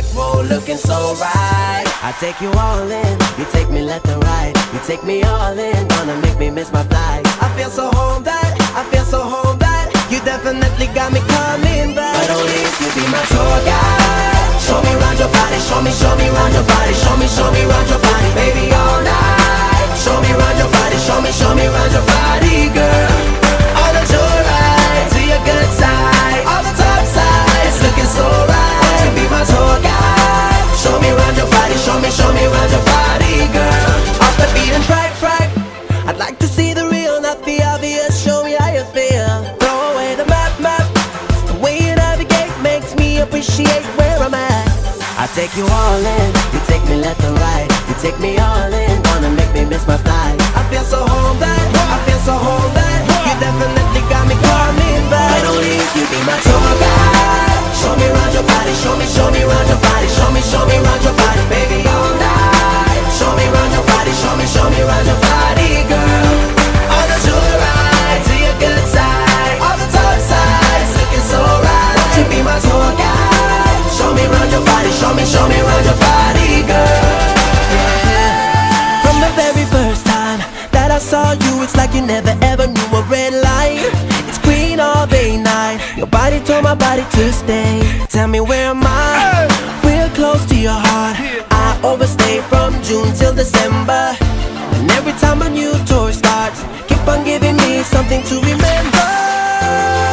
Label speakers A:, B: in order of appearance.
A: Whoa, looking so right. I take you all in, you take me left and right. You take me all in, gonna make me miss my flight. I feel so home that you definitely got me coming back. But only if you be my tour guide. Show me round your body, show me round your body. Show me round your body, baby, all night. Show me round your body, show me round your body, girl. All the joyride to your good side, all the top sides, looking so right. Won't you be my tour guide? Show me round your body, show me round your body, girl. Off the beat and track, I'd like to see the real, not the obvious. Show me how you feel. Throw away the map. The way you navigate makes me appreciate where I'm at. I take you all in, you take me left and right. You take me all in, gonna make me miss my flight. I feel so home that you definitely got me coming back. But only if you be my tour guide. Show me round your body, show me round your body. Show me round your body, baby, all night. Show me round your body, show me round your body, girl. All the joyride to your good side, all the top sides, looking so right. Won't you be my tour guide? Show me round your body, show me round your body, girl. Yeah. From the very first time that I saw you, it's like you never ever knew a red light. It's green all day night. Your body told my body to stay. Tell me where am I? Real close to your heart. I overstay from June till December. And every time a new tour starts, keep on giving me something to remember.